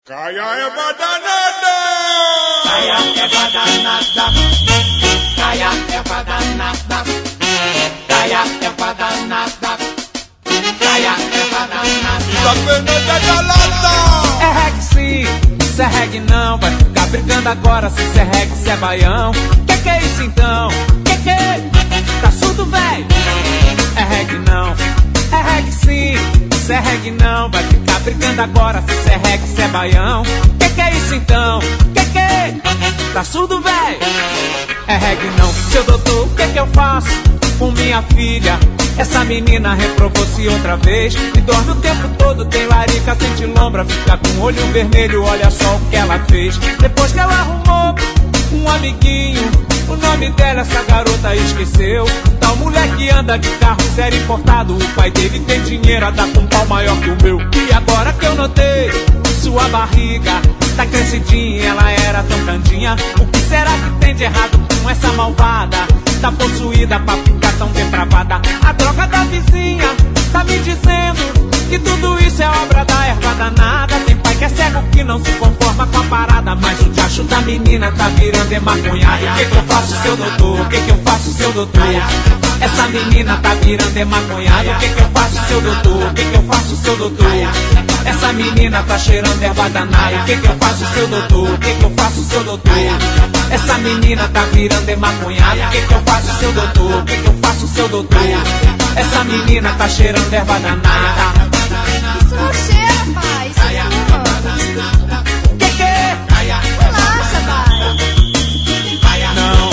Caia erva danada! Caia erva danada! Caia erva danada! Caia erva danada! Caia erva danada! Tá vendo da lata? É reggae sim, isso é reggae não. Vai ficar brigando agora se isso é reggae, se é baião. Que é isso então? Que é? Tá surdo, véi? É reggae não, é reggae sim, isso é reggae não. Vai ficar brigando agora se isso é reggae, se é baião. Que é isso então? Que é? Tá surdo, véi? É reggae não. Seu doutor, o que eu faço com minha filha? Essa menina reprovou-se outra vez e dorme o tempo todo, tem larica, sente lombra, fica com o olho vermelho, olha só o que ela fez. Depois que ela arrumou um amiguinho, o nome dela essa garota esqueceu. Tal moleque anda de carro zero importado, o pai dele tem dinheiro, a dar com um pau maior que o meu. E agora que eu notei, sua barriga tá crescidinha, ela era tão candinha. O que será que tem de errado com essa malvada? Tá possuída pra ficar tão depravada. A droga da vizinha tá me dizendo que tudo isso é obra da erva danada. Tem pai que é cego que não se conforma com a parada, mas o diacho da menina tá virando emaconhado. O que eu faço, seu doutor? O que eu faço, seu doutor? Essa menina tá virando emaconhado. O que eu faço, seu doutor? O que eu faço, seu doutor? Essa menina tá cheirando erva danada. O que eu faço, seu doutor? O que eu faço, seu doutor? Essa menina tá virando emaconhado. O que eu faço, seu doutor? O que eu faço, seu doutor? Essa menina tá cheirando erva danada. Isso não cheira, pai. Isso é tua. Que é? Relaxa, pai. Não.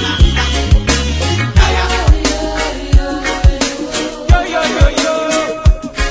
Yo, yo, yo, yo.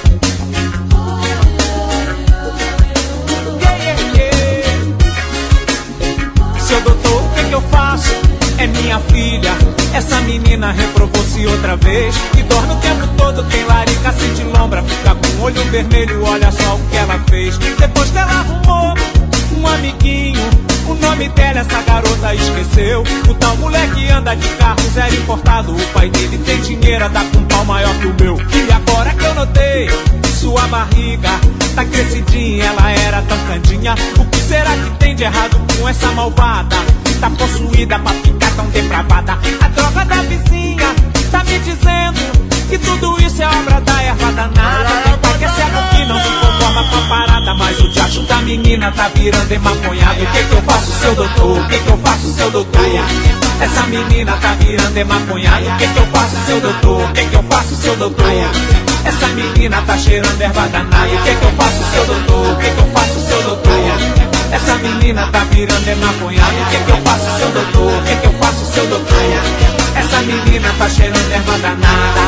Yeah, yeah, yeah. Seu doutor, o que eu faço? É minha filha. Essa menina reprovou-se outra vez e dorme o tempo todo, tem larica, sente lombra, fica com o olho vermelho, olha só o que ela fez. Depois que ela arrumou um amiguinho, o nome dela essa garota esqueceu. O tal moleque anda de carro zero importado, o pai dele tem dinheiro, dá com um pau maior que o meu. E agora que eu notei, sua barriga tá crescidinha, ela era tão candinha. O que será que tem de errado com essa malvada? Tá possuída pra ficar tão depravada. A droga da vizinha tá me dizendo que tudo isso é obra da erva danada. Tem pai que é cego que não se conforma com a parada, mas o diacho da menina tá virando emaconhado. O que eu faço, seu doutor? O que eu faço, seu doutor? Essa menina tá virando emaconhado. O que eu faço, seu doutor? O que eu faço, seu doutor? Essa menina tá cheirando erva danada. O que eu faço, seu doutor? O que eu faço, seu doutor? Essa menina tá virando emaconhado. O que eu faço, seu doutor? O que eu faço, seu doutor? Essa menina tá cheirando erva danada.